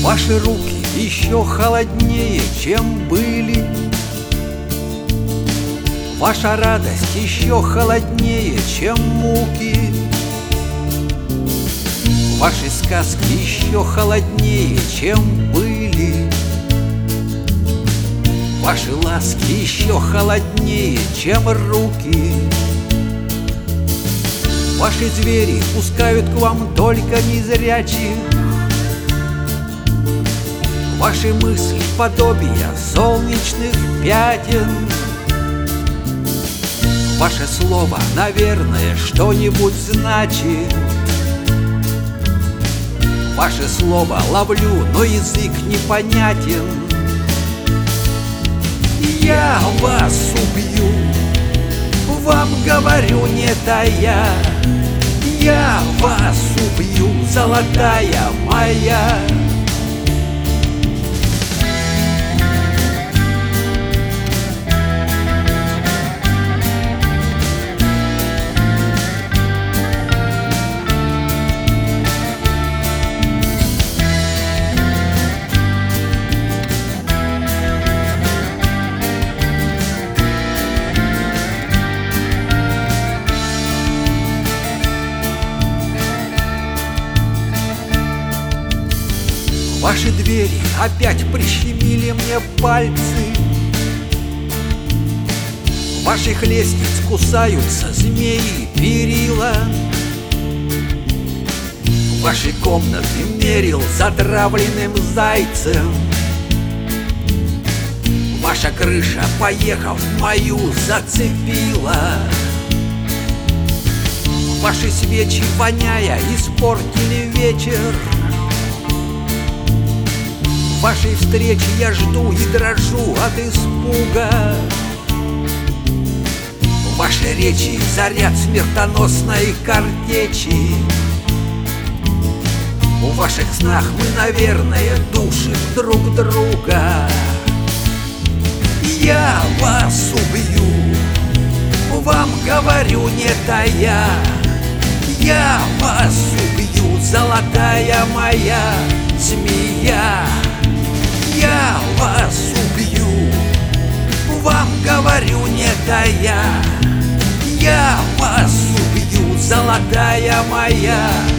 Ваши руки еще холоднее, чем были. Ваша радость еще холоднее, чем муки. Ваши сказки еще холоднее, чем были. Ваши ласки еще холоднее, чем руки. Ваши звери пускают к вам только незрячих. Ваши мысли подобия солнечных пятен. Ваше слово, наверное, что-нибудь значит. Ваше слово ловлю, но язык непонятен. Я вас убью, вам говорю не тая. Я вас убью, золотая моя. Ваши двери опять прищемили мне пальцы. Ваших лестниц кусаются змеи перила. Ваши комнаты мерил затравленным зайцем. Ваша крыша, поехав, мою зацепила. Ваши свечи, воняя, испортили вечер. Вашей встречи я жду и дрожу от испуга. Ваши речи заряд смертоносной картечи. В ваших снах мы, наверное, душим друг друга. Я вас убью, вам говорю не тая. Я вас убью, золотая моя змея. Я вас убью, вам говорю не тая. Я вас убью, золотая моя